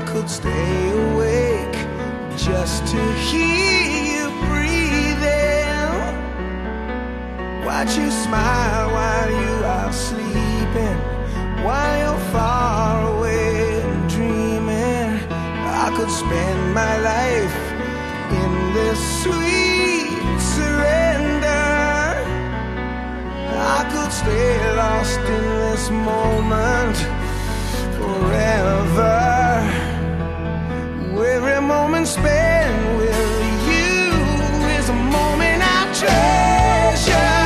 could stay awake just to hear you breathing. Watch you smile while you are sleeping, while you're far away and dreaming. I could spend my life in this sweet surrender. I could stay lost in this moment forever. Every moment spent with you is a moment I treasure.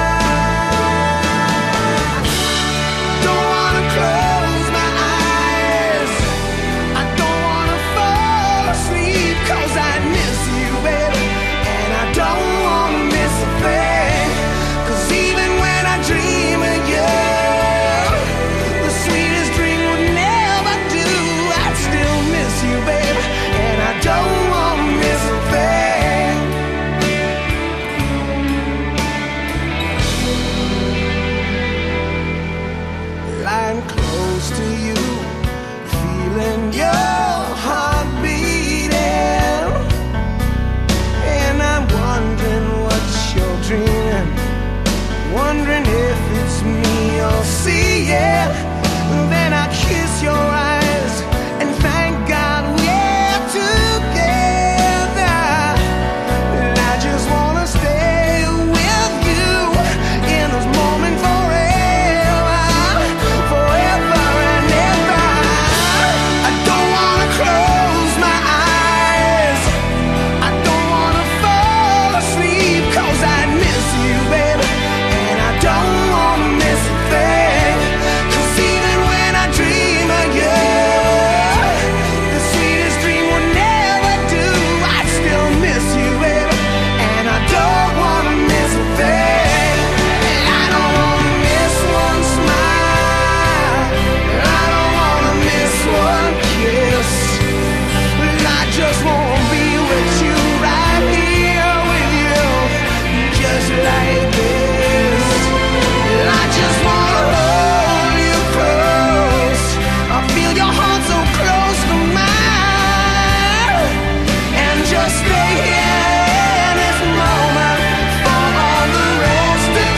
Don't wanna close my eyes, I don't wanna fall asleep, 'cause I miss you, baby, and I don't wanna miss a thing. 'Cause even when I dream of you, the sweetest dream would never do. I'd still miss you, baby, and I don't wanna miss a thing. Lying close to you, feeling your heart beating, and I'm wondering what you're dreaming, wondering if it's me you're seeing. Then I kiss your eyes and thank God we're together. And I just wanna stay with you in this moment forever, forever and ever. I don't wanna close my eyes, I don't wanna fall asleep, 'cause I miss you, baby, and I don't wanna miss a thing. 'Cause even when I dream of you, the sweetest dream will never do. I still miss you, baby, and I don't wanna miss a thing. And I don't wanna miss one smile, and I don't wanna miss one kiss. And I just wanna be with you, right here with you, just like this. And I just wanna hold you close, I feel your heart so close to mine, and just stay here in this moment for all the rest of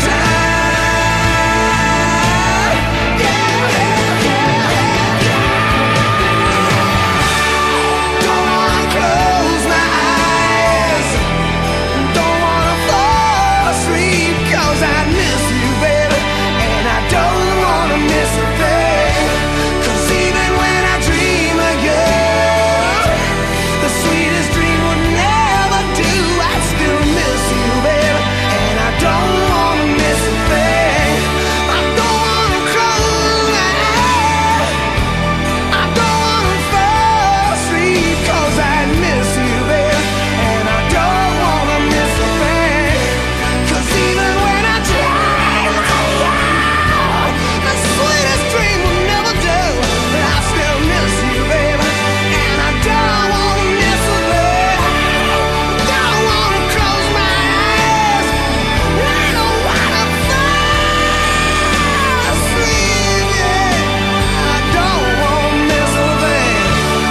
time. Yeah, yeah, yeah, yeah. Don't wanna close my eyes, don't wanna fall asleep, 'cause I miss you, baby, and I don't wanna miss a thing. 'Cause even when I dream of you, the sweetest dream would never do. I still miss you, baby, and I don't wanna miss a thing. I don't wanna close my eyes, I don't wanna fall asleep, 'cause I miss you, baby, and I don't wanna miss a thing. 'Cause even when I dream of you, the sweetest dream will never do. But I still miss you, baby, and I don't wanna miss a thing. Don't wanna close my eyes, I don't wanna fall asleep, yeah. I don't wanna miss a thing.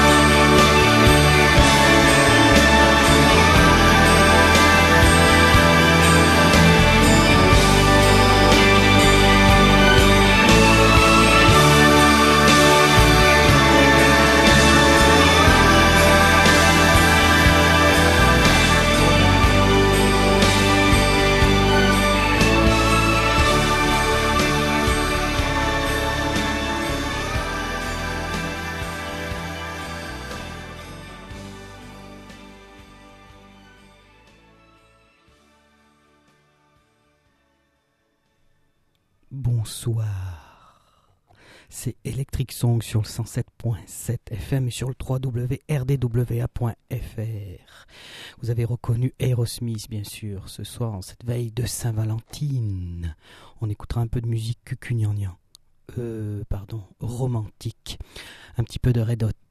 Bonsoir, c'est Electric Song sur le 107.7 FM et sur le www.rdwa.fr. Vous avez reconnu Aerosmith, bien sûr, ce soir en cette veille de Saint-Valentine. On écoutera un peu de musique cucugnan, romantique, un petit peu de Red Hot.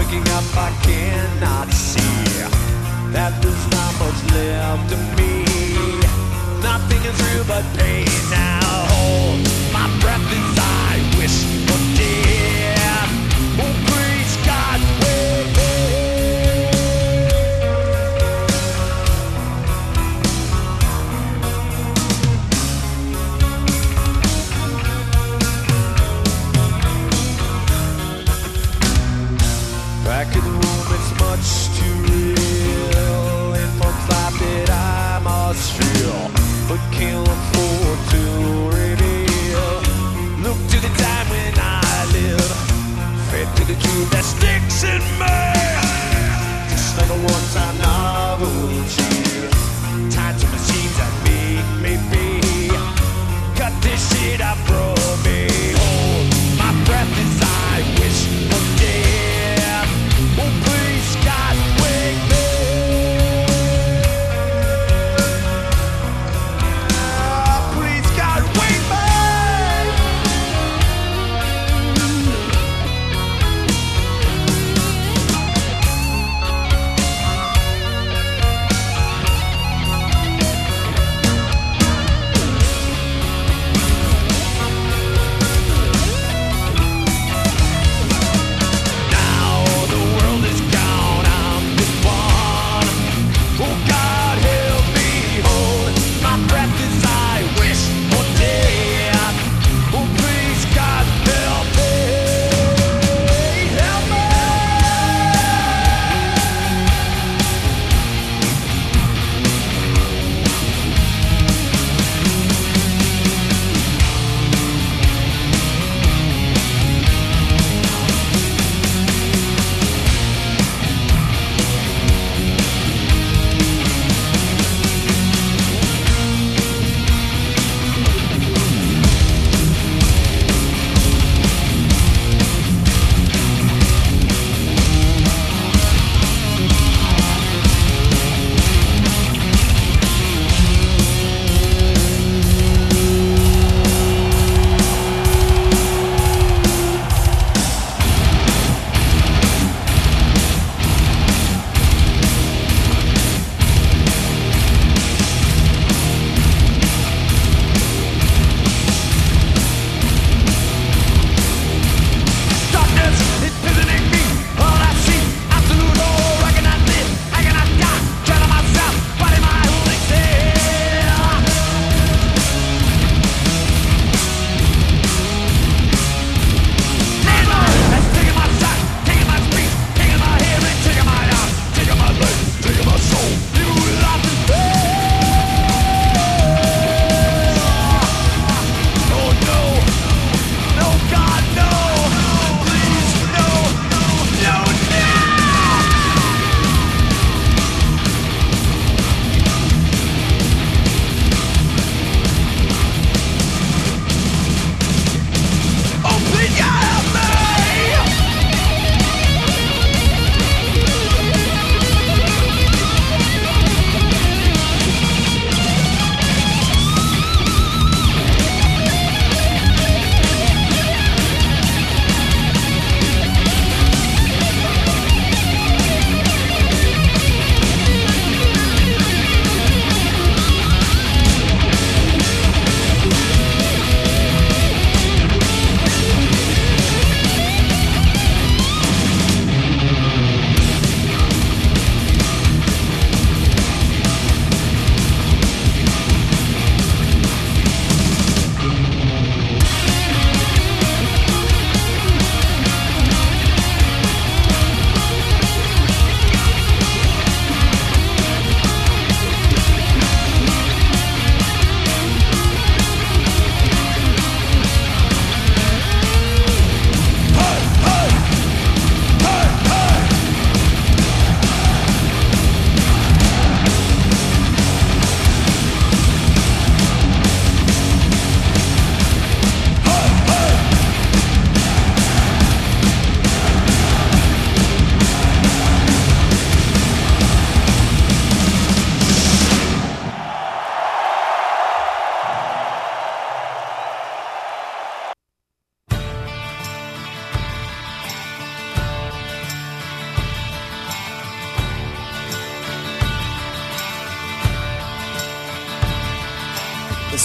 looking up, I cannot see that there's not much left of me. Nothing is real but pain now. Hold my breath as I wish for death. Oh, please, God, wait. Back in the room, it's much too real. In folks' life that I must feel, but can't afford to reveal. Look to the time when I lived, fed to the truth that sticks in me. Just like a one-time novelty, tied to machines that make me be. Cut this shit up from me. Hold my breath as I wish for death. Oh, please, God, wake me. Please, God, wake me.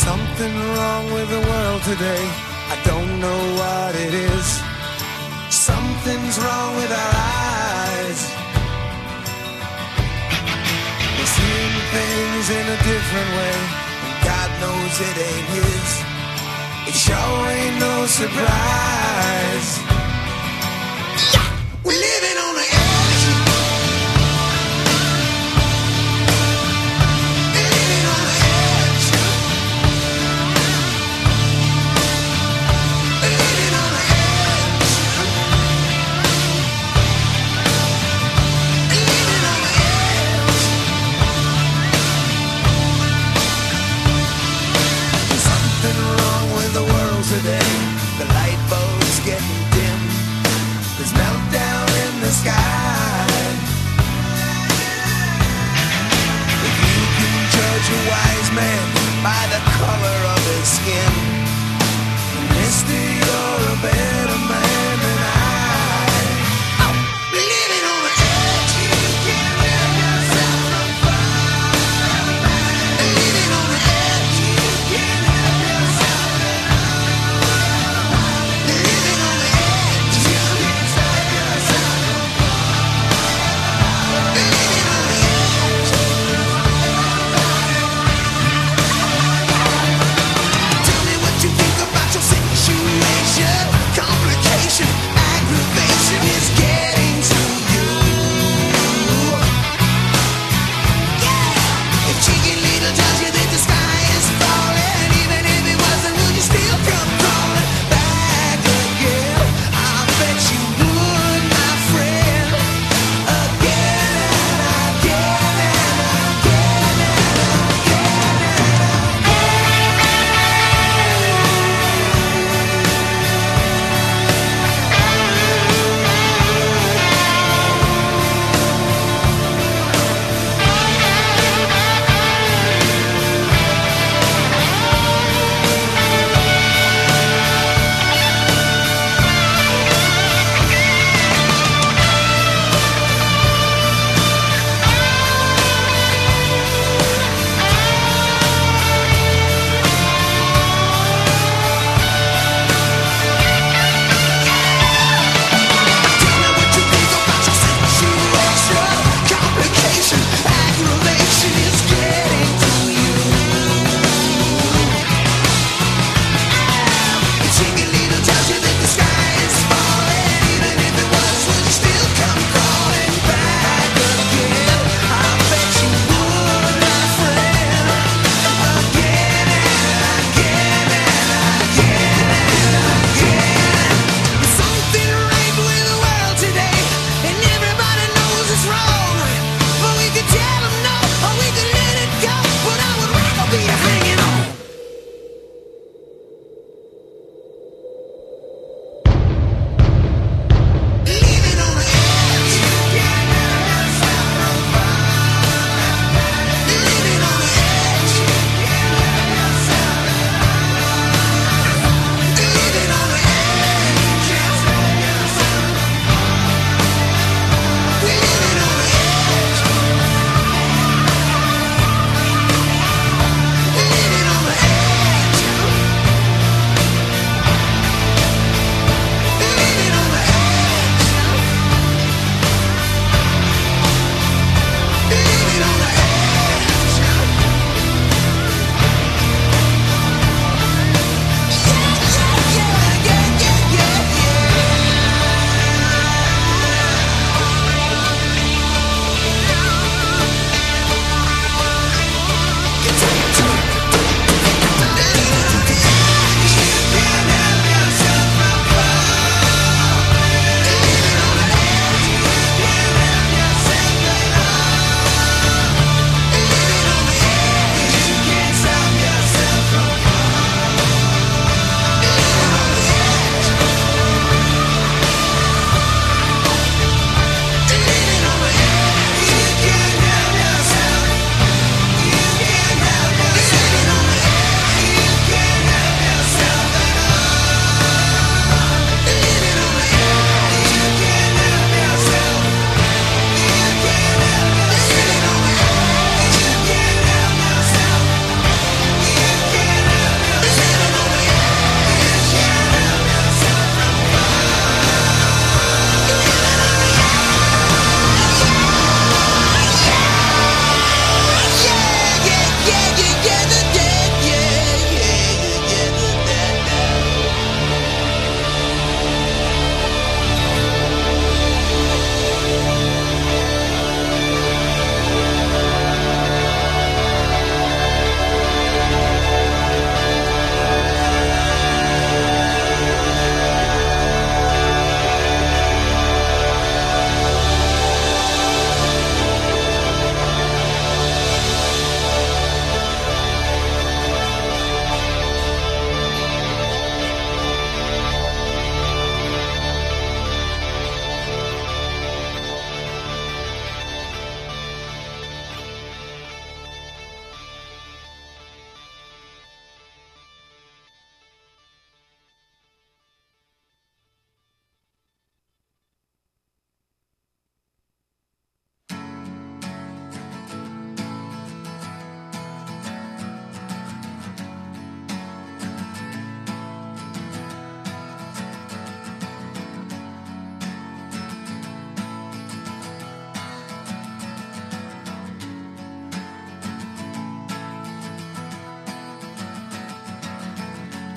something wrong with the world today. I don't know what it is. Something's wrong with our eyes. We're seeing things in a different way, and God knows it ain't his. It sure ain't no surprise. We're living on the edge. Living on the edge. Living on the edge. Living on the edge. There's something wrong with the world today. The light bulb's getting dim. There's meltdown in the sky. If you can judge a wise man by the color of his skin, mister, you're a better man than I. Living on the edge, you can't let yourself on fire. Living on the edge, you can't help yourself at all. Living on the edge, you can't stop yourself on fire. Living on the edge. Tell me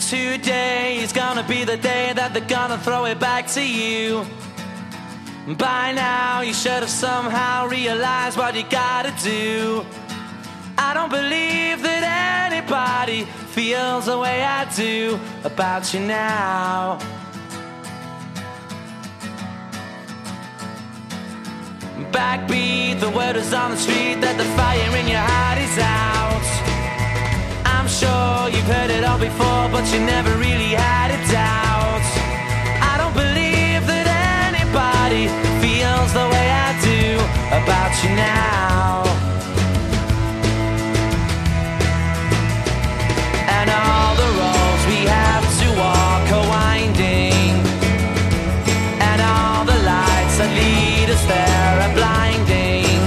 Today is gonna be the day that they're gonna throw it back to you. By now you should have somehow realized what you gotta do. I don't believe that anybody feels the way I do about you now. Backbeat, the word is on the street that the fire in your heart is out. I'm sure you've heard it all before, but you never really had a doubt. I don't believe that anybody feels the way I do about you now. And all the roads we have to walk are winding, and all the lights that lead us there are blinding.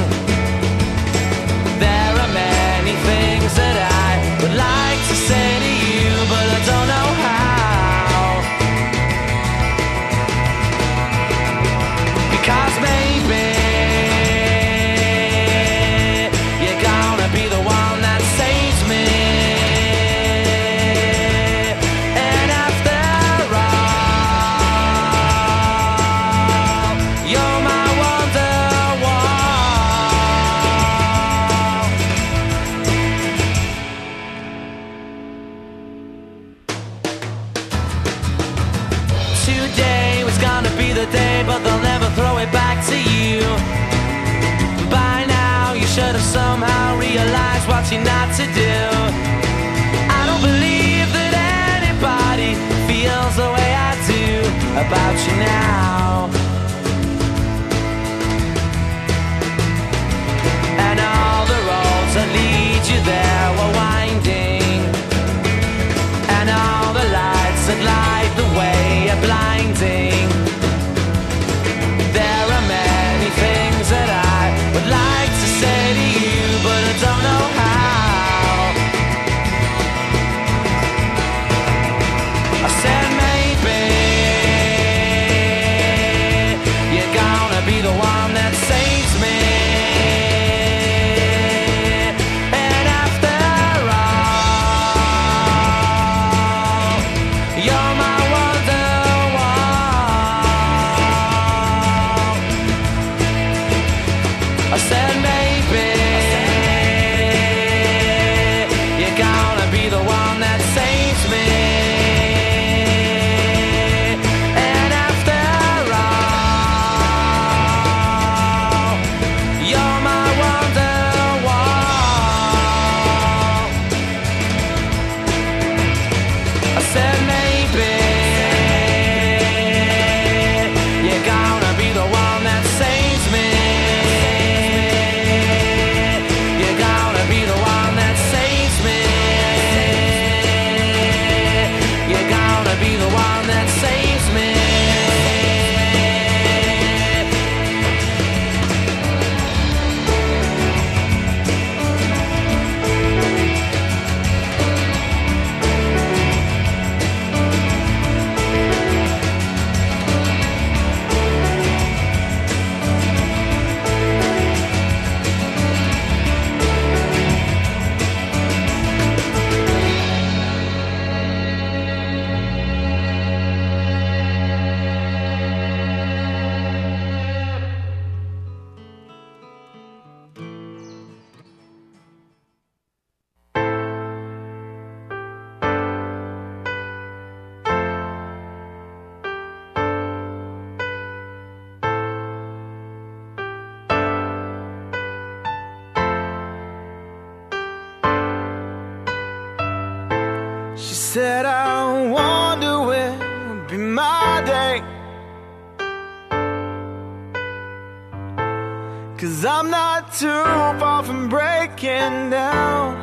There are many things that I would like to say to you, but I don't know how. Because maybe you're gonna be the one that saves me. And after all, you're my Wonderwall. Today was gonna be the day, but they'll never throw it back to you. By now you should have somehow realized what you're not to do. I don't believe that anybody feels the way I do about you now. And all the roads that lead you there were winding, and all the lights that light the way are blinding. There are many things that I would like to say to you, but I don't know how. I said maybe you're gonna be the one that saves me. And after all, you're my Wonderwall. I said maybe you're gonna be the one that saves me. And after all, you're my Wonderwall. I said maybe you're gonna be the one that saves me. You're gonna be the one that saves me. You're gonna be the one that saves me. She said, I wonder when will be my day, 'cause I'm not too far from breaking down.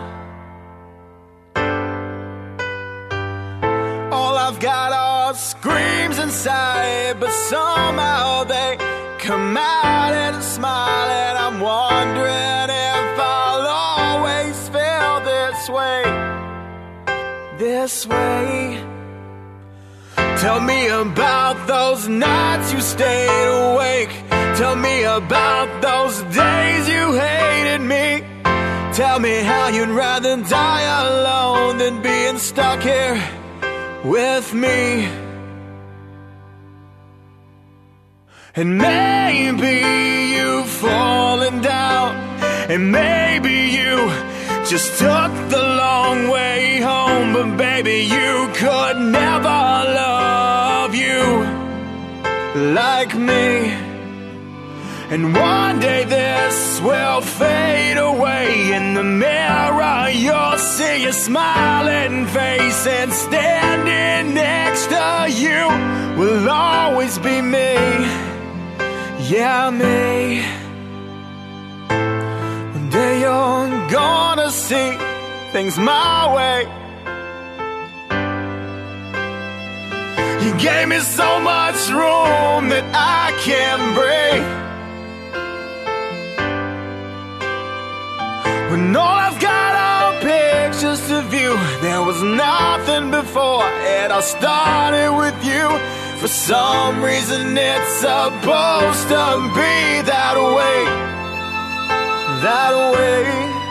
All I've got are screams inside, but somehow they come out in a smile. And I'm wondering if I'll always feel this way. This way. Tell me about those nights you stayed awake. Tell me about those days you hated me. Tell me how you'd rather die alone than being stuck here with me. And maybe you've fallen down, and maybe you just took the long way home. But baby, you could never love you like me. And one day this will fade away. In the mirror you'll see a smiling face, and standing next to you will always be me. Yeah, me. One day you're gonna see things my way. You gave me so much room that I can't breathe. When all I've got are pictures of you, there was nothing before, and I started with you. For some reason it's supposed to be that way, that way.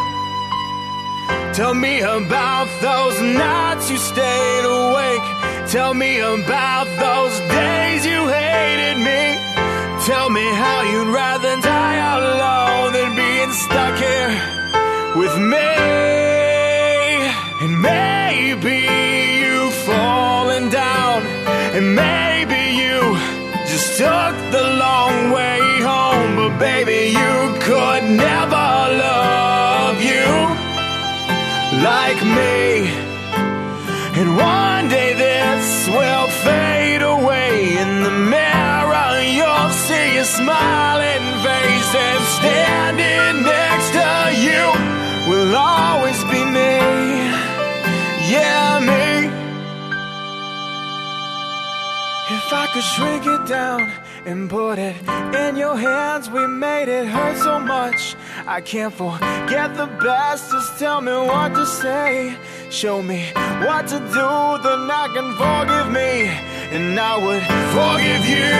Tell me about those nights you stayed awake. Tell me about those days you hated me. Tell me how you'd rather die alone than being stuck here with me. And maybe you've fallen down, and maybe you just took the long way home. But baby, you could never love you like me. And one day this will fade away. In the mirror you'll see a smiling face, and standing next to you will always be me. Yeah, me. If I could shrink it down and put it in your hands, we made it hurt so much I can't forget the best. Just tell me what to say, show me what to do, then I can forgive me, and I would forgive you.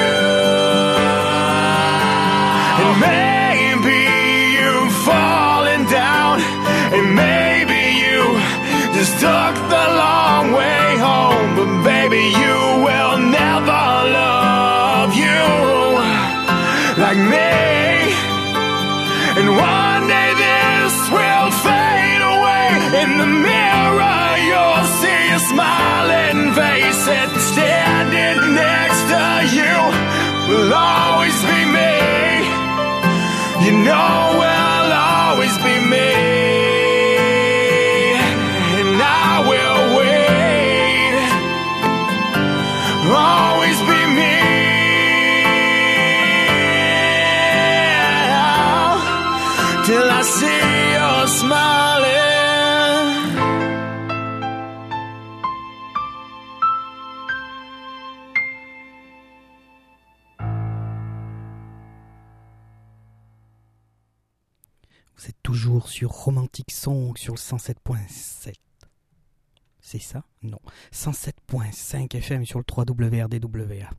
And maybe you've fallen down, and maybe you just took the long way home. But baby, you will never love you like me. And one day this will fade away. In the mirror you'll see a smiling face, and standing next to you will always be me. You know we'll always be me. And I will wait, always be me. Till I see you smiling. Vous êtes toujours sur Romantic Song sur le 107.7. C'est ça? Non. 107.5 FM sur le 3WRDWA.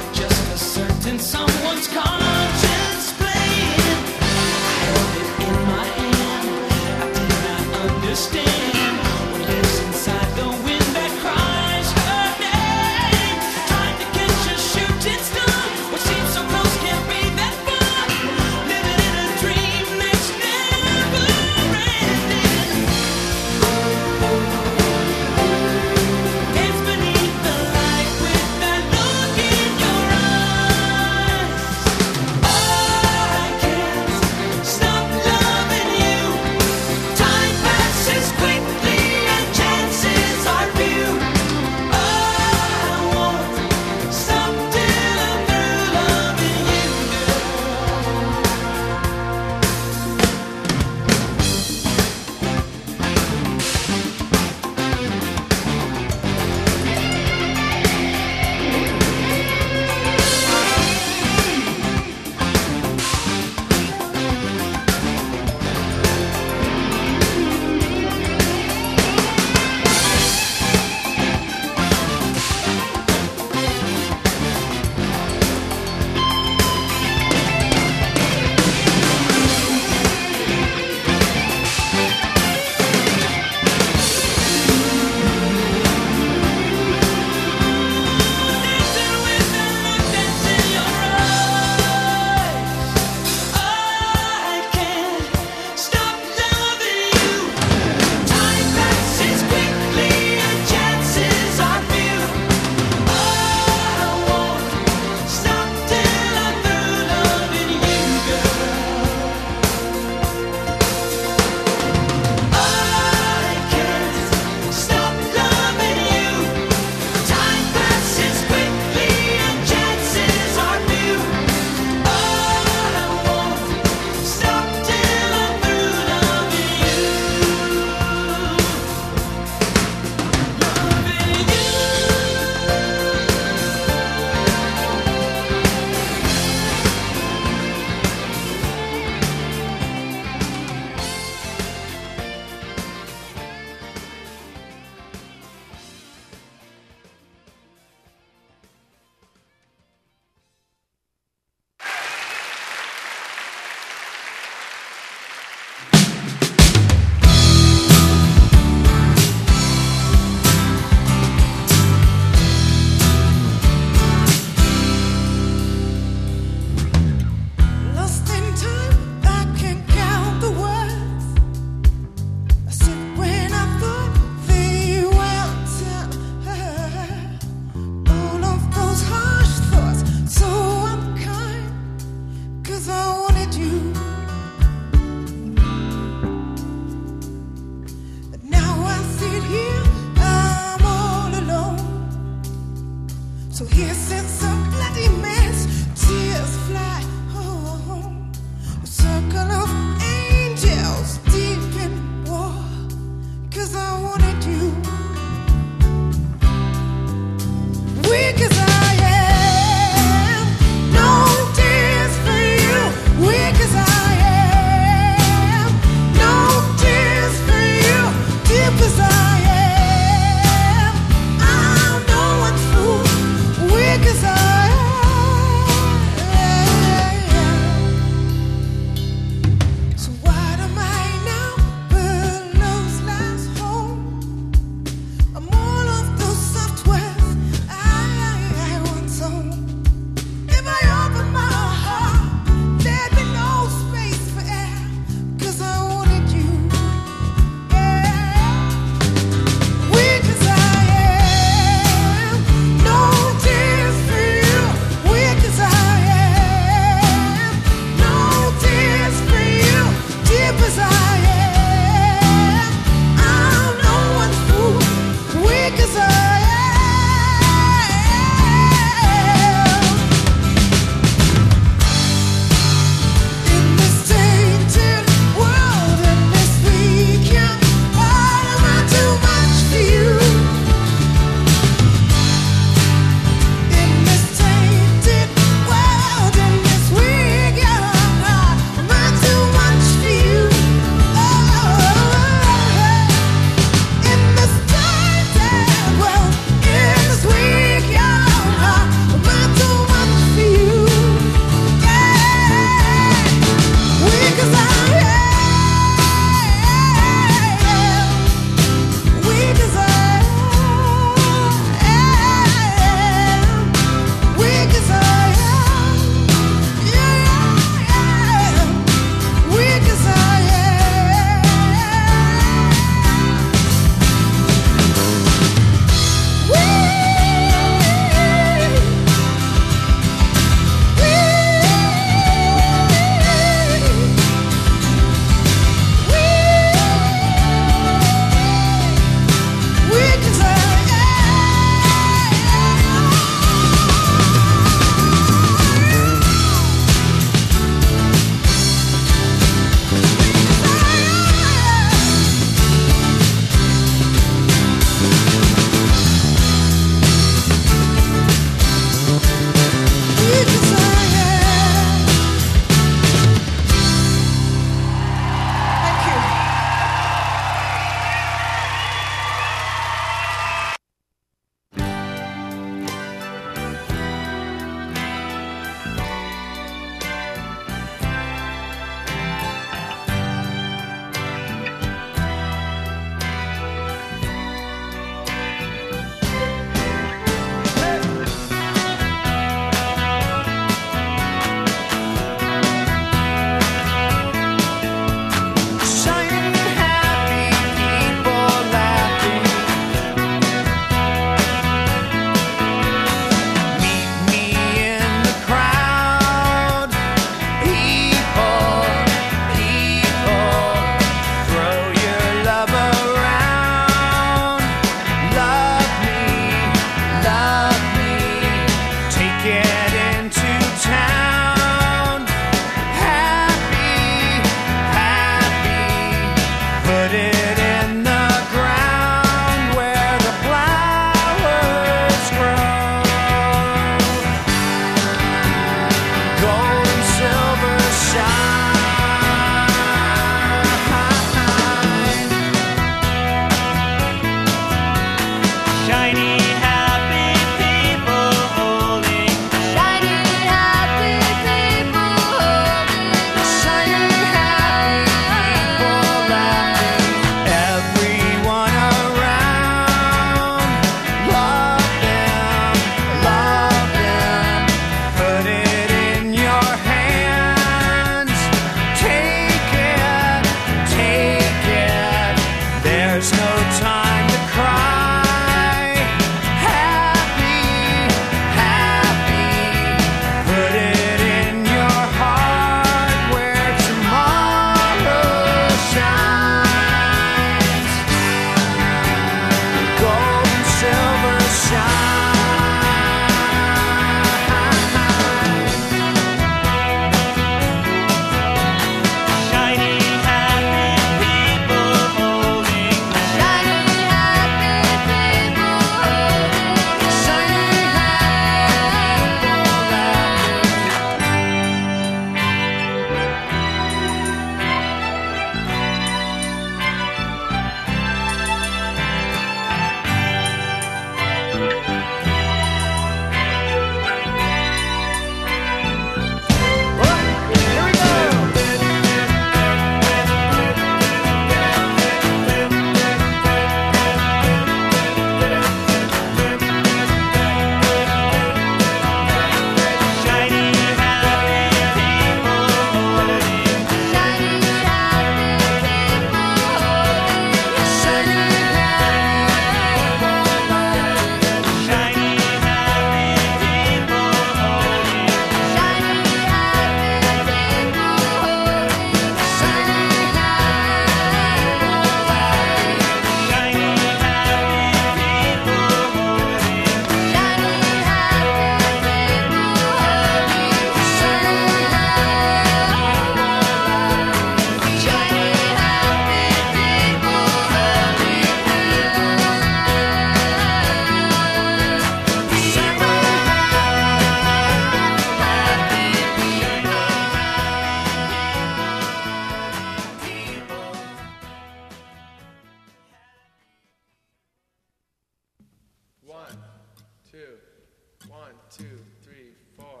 2, 3, 4.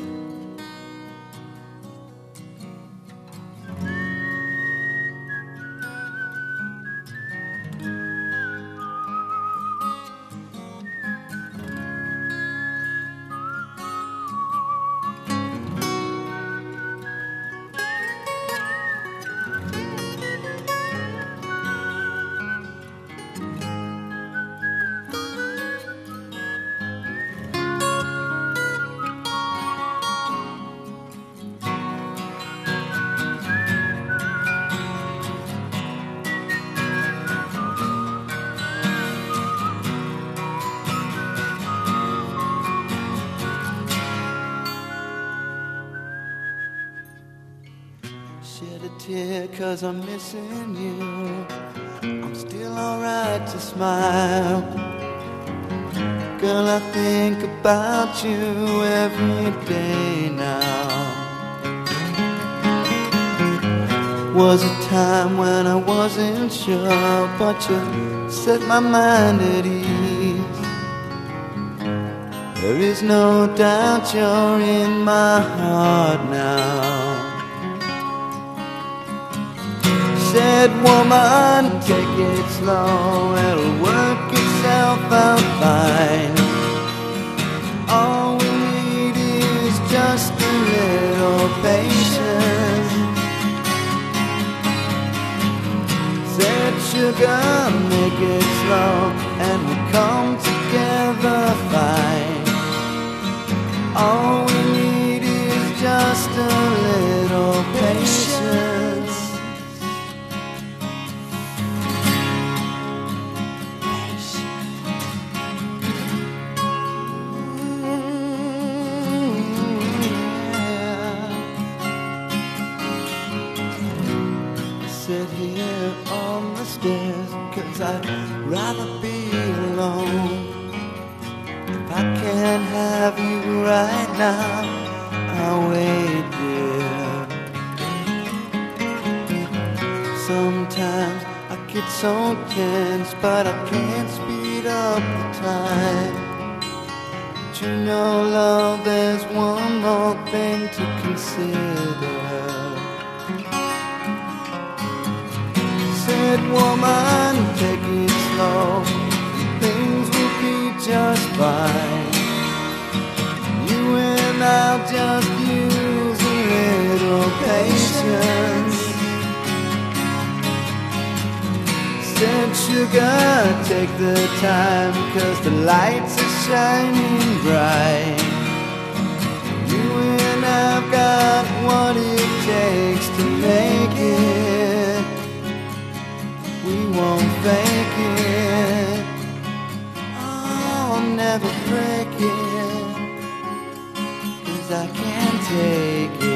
Shed a tear 'cause I'm missing you. I'm still alright to smile. Girl, I think about you every day now. Was a time when I wasn't sure, but you set my mind at ease. There is no doubt you're in my heart now. Said, woman, take it slow, it'll work itself out fine. All we need is just a little patience. Said, sugar, make it slow, and we'll come together fine. All we need is just a little patience. Sit here on the stairs, 'cause I'd rather be alone. If I can't have you right now, I'll wait there. Sometimes I get so tense, but I can't speed up the time. But you know, love, there's one more thing to consider. Said, woman, take it slow, things will be just fine. You and I'll just use a little patience. Said, sugar, take the time, 'cause the lights are shining bright. You and I've got what it takes to make it. We won't fake it. Oh, I'll never break it, 'cause I can't take it.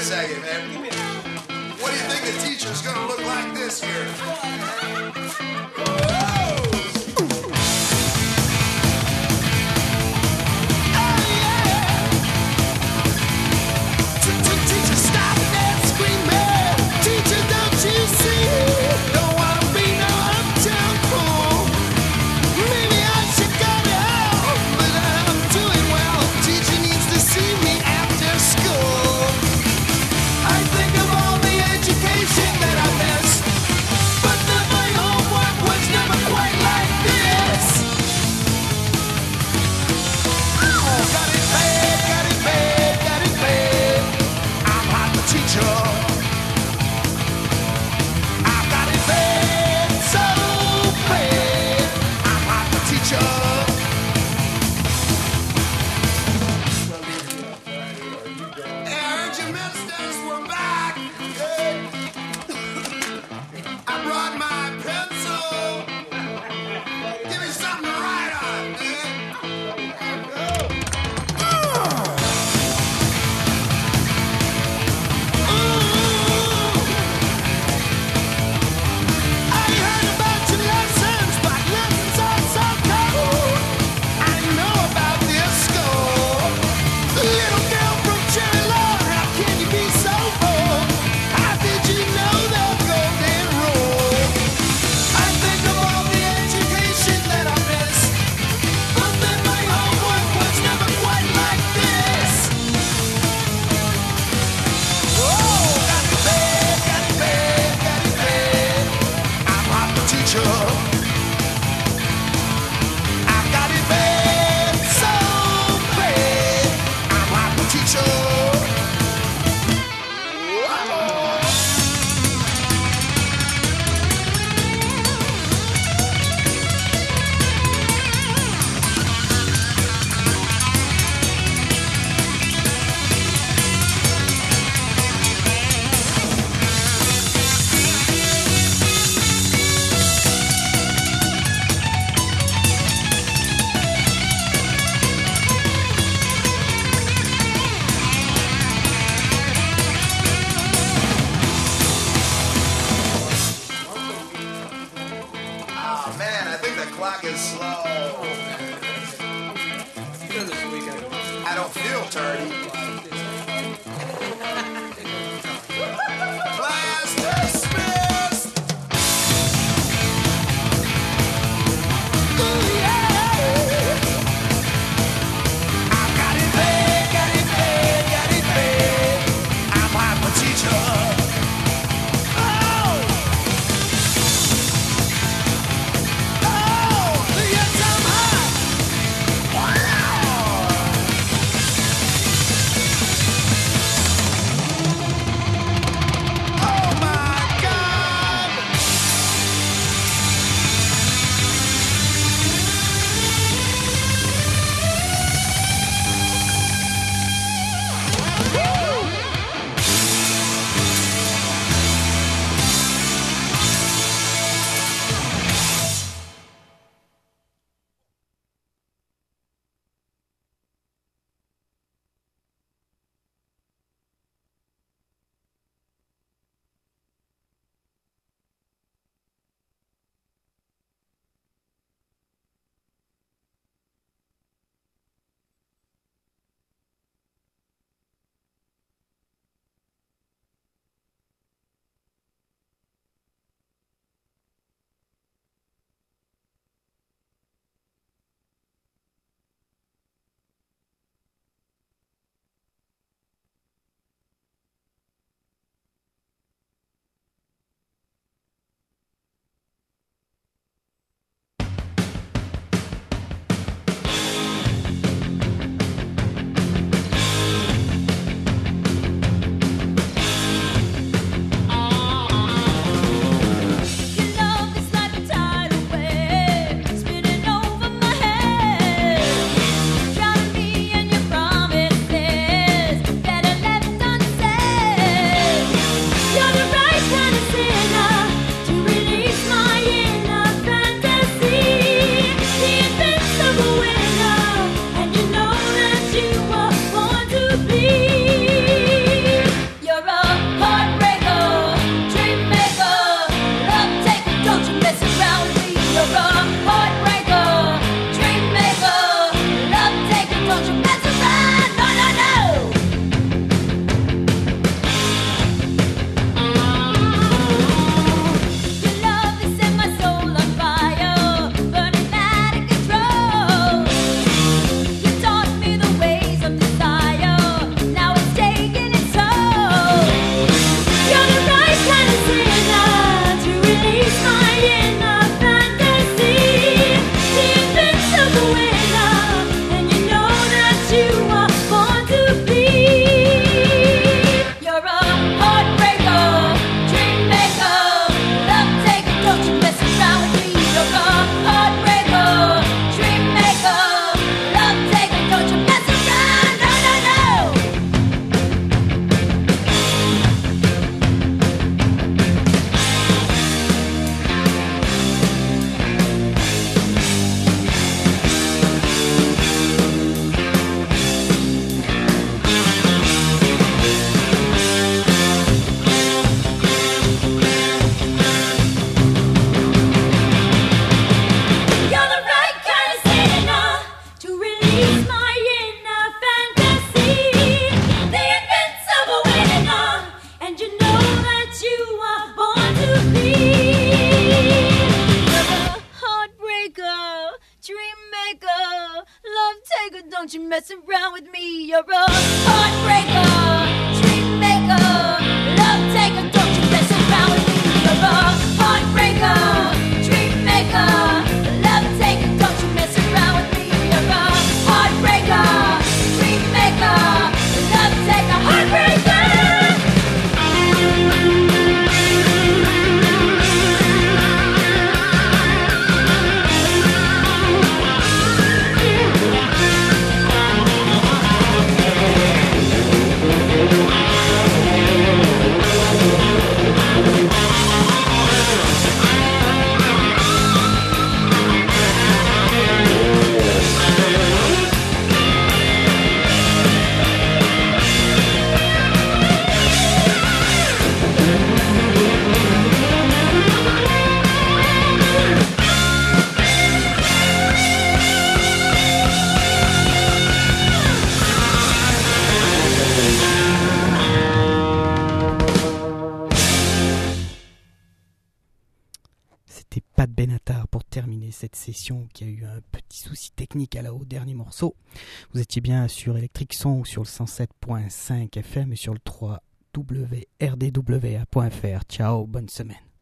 second, man. What do you think the teacher's gonna look like this year? That I missed, but then my homework was never quite like this. Oh, got it bad, got it bad, got it bad. I'm not the teacher. I got it bad, so bad. I'm not the teacher. Hey, I heard your ministers were back. I brought my pencil. Give me something to write on, man. I heard about your lessons, but lessons are so cold. I know about this school. Little girl from Cherry Lawn, how can you be so bold? How did you know the golden rule? I think of all the education that I missed, but then my homework was never quite like this. Oh, got it bad, got it bad, got it bad. I'm not the teacher. I got it bad, so bad. I'm not the teacher. Oh man, I think the clock is slow. I don't feel dirty. Class dismissed. Ooh, yeah. I got it bad, got it bad, got it bad. I'm not the teacher. Oh, yes, I'm hot. Wow. Pat Benatar pour terminer cette session qui a eu un petit souci technique au dernier morceau. Vous étiez bien sur Electric Song sur le 107.5 FM et sur le 3 wrdwa.fr. Ciao, bonne semaine.